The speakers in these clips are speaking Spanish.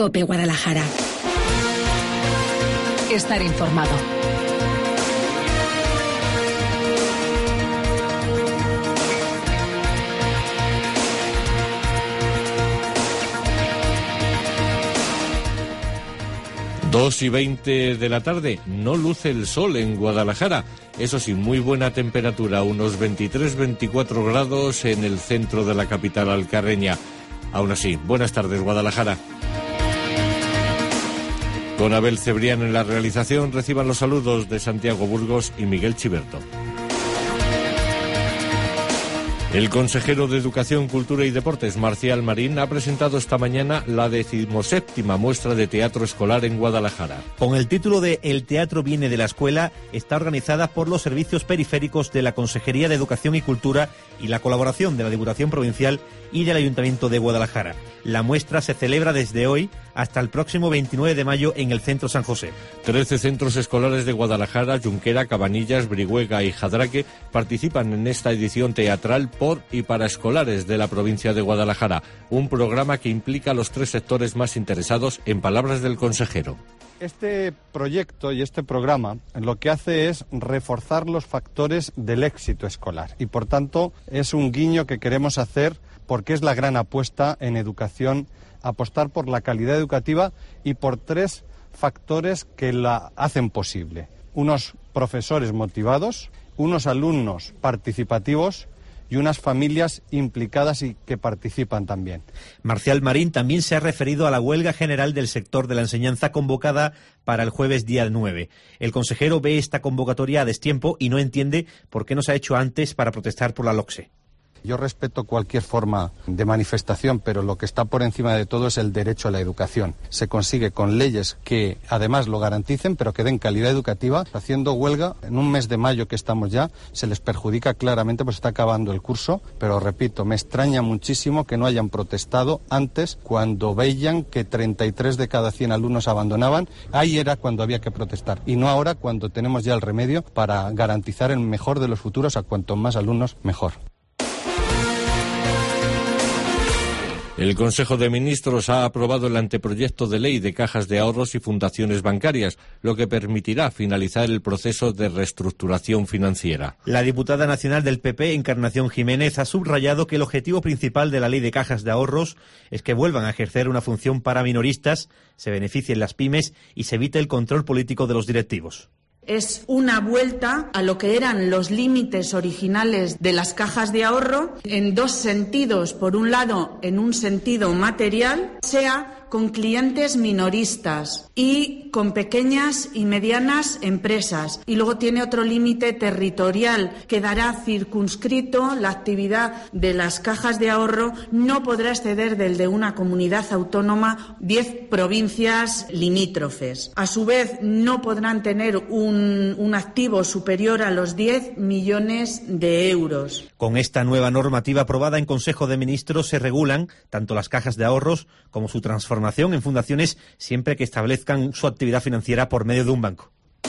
COPE Guadalajara. Estar informado. Dos y 20 de la tarde, no luce el sol en Guadalajara. Eso sí, muy buena temperatura, unos 23-24 grados en el centro de la capital alcarreña. Aún así, buenas tardes, Guadalajara. Con Abel Cebrián en la realización, reciban los saludos de Santiago Burgos y Miguel Chiberto. El consejero de Educación, Cultura y Deportes, Marcial Marín, ha presentado esta mañana la 17ª muestra de teatro escolar en Guadalajara. Con el título de El teatro viene de la escuela, está organizada por los servicios periféricos de la Consejería de Educación y Cultura y la colaboración de la Diputación Provincial y del Ayuntamiento de Guadalajara. La muestra se celebra desde hoy hasta el próximo 29 de mayo en el Centro San José. 13 centros escolares de Guadalajara, Junquera, Cabanillas, Brihuega y Jadraque participan en esta edición teatral por y para escolares de la provincia de Guadalajara, un programa que implica a los 3 sectores más interesados, en palabras del consejero. Este proyecto y este programa lo que hace es reforzar los factores del éxito escolar y, por tanto, es un guiño que queremos hacer porque es la gran apuesta en educación, apostar por la calidad educativa y por 3 factores que la hacen posible. Unos profesores motivados, unos alumnos participativos y unas familias implicadas y que participan también. Marcial Marín también se ha referido a la huelga general del sector de la enseñanza convocada para el jueves día 9. El consejero ve esta convocatoria a destiempo y no entiende por qué no se ha hecho antes para protestar por la LOCSE. Yo respeto cualquier forma de manifestación, pero lo que está por encima de todo es el derecho a la educación. Se consigue con leyes que además lo garanticen, pero que den calidad educativa. Haciendo huelga, en un mes de mayo que estamos ya, se les perjudica claramente, pues está acabando el curso. Pero repito, me extraña muchísimo que no hayan protestado antes, cuando veían que 33 de cada 100 alumnos abandonaban. Ahí era cuando había que protestar, y no ahora, cuando tenemos ya el remedio para garantizar el mejor de los futuros. A cuanto más alumnos, mejor. El Consejo de Ministros ha aprobado el anteproyecto de ley de cajas de ahorros y fundaciones bancarias, lo que permitirá finalizar el proceso de reestructuración financiera. La diputada nacional del PP, Encarnación Jiménez, ha subrayado que el objetivo principal de la ley de cajas de ahorros es que vuelvan a ejercer una función para minoristas, se beneficien las pymes y se evite el control político de los directivos. Es una vuelta a lo que eran los límites originales de las cajas de ahorro en 2 sentidos. Por un lado, en un sentido material, sea con clientes minoristas y con pequeñas y medianas empresas. Y luego tiene otro límite territorial. Quedará circunscrito la actividad de las cajas de ahorro, no podrá exceder del de una comunidad autónoma 10 provincias limítrofes. A su vez, no podrán tener un activo superior a los 10 millones de euros. Con esta nueva normativa aprobada en Consejo de Ministros se regulan tanto las cajas de ahorros como su transformación en fundaciones siempre que establezcan su actividad financiera por medio de un banco.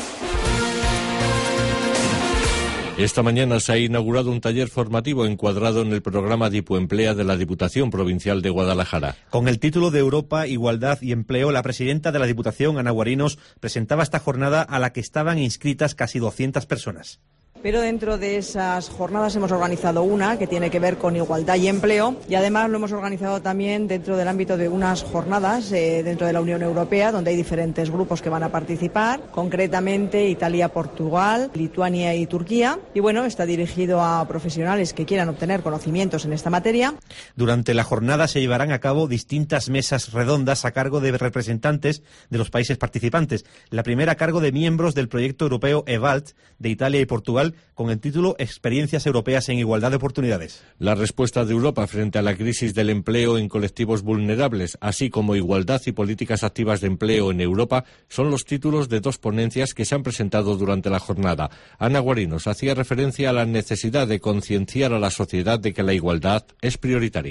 Esta mañana se ha inaugurado un taller formativo encuadrado en el programa Dipuemplea de la Diputación Provincial de Guadalajara. Con el título de Europa, Igualdad y Empleo, la presidenta de la Diputación, Ana Guarinos, presentaba esta jornada a la que estaban inscritas casi 200 personas. Pero dentro de esas jornadas hemos organizado una que tiene que ver con igualdad y empleo, y además lo hemos organizado también dentro del ámbito de unas jornadas dentro de la Unión Europea, donde hay diferentes grupos que van a participar, concretamente Italia, Portugal, Lituania y Turquía. Y bueno, está dirigido a profesionales que quieran obtener conocimientos en esta materia. Durante la jornada se llevarán a cabo distintas mesas redondas a cargo de representantes de los países participantes. La primera a cargo de miembros del proyecto europeo EVALT de Italia y Portugal, con el título Experiencias Europeas en Igualdad de Oportunidades. La respuesta de Europa frente a la crisis del empleo en colectivos vulnerables, así como igualdad y políticas activas de empleo en Europa, son los títulos de 2 ponencias que se han presentado durante la jornada. Ana Guarinos hacía referencia a la necesidad de concienciar a la sociedad de que la igualdad es prioritaria.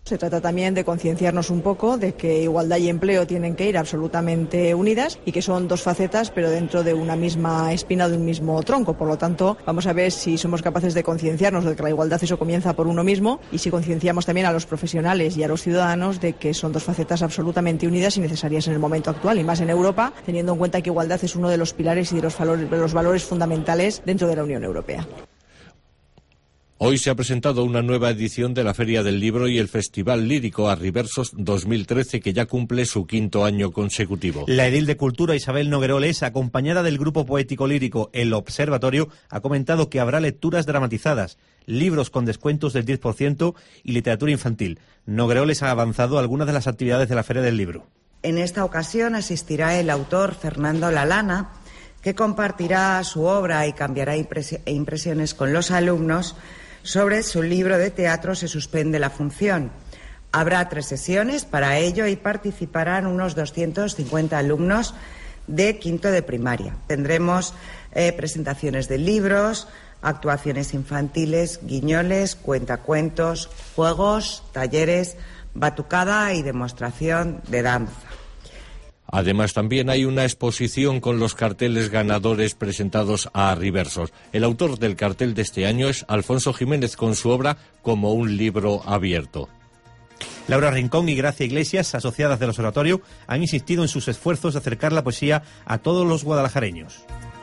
Se trata también de concienciarnos un poco de que igualdad y empleo tienen que ir absolutamente unidas y que son dos facetas, pero dentro de una misma espina, de un mismo tronco. Por lo tanto, vamos a ver si somos capaces de concienciarnos de que la igualdad eso comienza por uno mismo y si concienciamos también a los profesionales y a los ciudadanos de que son dos facetas absolutamente unidas y necesarias en el momento actual, y más en Europa, teniendo en cuenta que igualdad es uno de los pilares y de los valores fundamentales dentro de la Unión Europea. Hoy se ha presentado una nueva edición de la Feria del Libro y el Festival Lírico Arriversos 2013, que ya cumple su 5º año consecutivo. La edil de Cultura, Isabel Nogueroles, acompañada del grupo poético lírico El Observatorio, ha comentado que habrá lecturas dramatizadas, libros con descuentos del 10% y literatura infantil. Nogueroles ha avanzado algunas de las actividades de la Feria del Libro. En esta ocasión asistirá el autor Fernando Lalana, que compartirá su obra y cambiará impresiones con los alumnos sobre su libro de teatro Se suspende la función. Habrá 3 sesiones para ello y participarán unos 250 alumnos de quinto de primaria. Tendremos presentaciones de libros, actuaciones infantiles, guiñoles, cuentacuentos, juegos, talleres, batucada y demostración de danza. Además, también hay una exposición con los carteles ganadores presentados a Arriversos. El autor del cartel de este año es Alfonso Jiménez, con su obra Como un libro abierto. Laura Rincón y Gracia Iglesias, asociadas del Observatorio, han insistido en sus esfuerzos de acercar la poesía a todos los guadalajareños.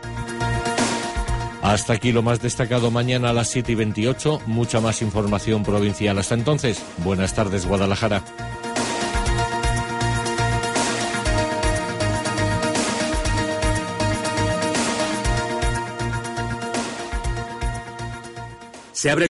Hasta aquí lo más destacado. Mañana a las 7:28, mucha más información provincial. Hasta entonces, buenas tardes, Guadalajara. Se abre